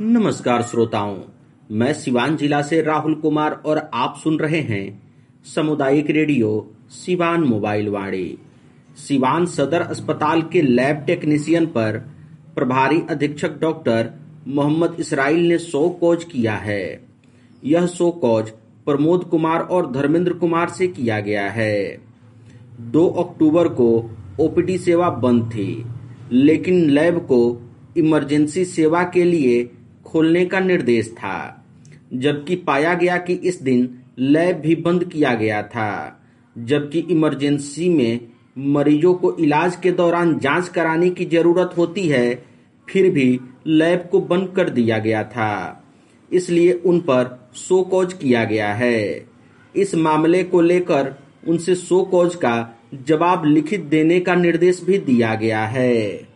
नमस्कार श्रोताओं, मैं सिवान जिला से राहुल कुमार और आप सुन रहे हैं सामुदायिक रेडियो सिवान मोबाइल वाणी। सिवान सदर अस्पताल के लैब टेक्नीशियन पर प्रभारी अधीक्षक डॉक्टर मोहम्मद इसराइल ने शो कॉज किया है। यह शो कॉज प्रमोद कुमार और धर्मेंद्र कुमार से किया गया है। 2 अक्टूबर को ओपीडी सेवा बंद थी, लेकिन लैब को इमरजेंसी सेवा के लिए खोलने का निर्देश था, जबकि पाया गया कि इस दिन लैब भी बंद किया गया था। जबकि इमरजेंसी में मरीजों को इलाज के दौरान जांच कराने की जरूरत होती है, फिर भी लैब को बंद कर दिया गया था, इसलिए उन पर शो कॉज किया गया है। इस मामले को लेकर उनसे शो कॉज का जवाब लिखित देने का निर्देश भी दिया गया है।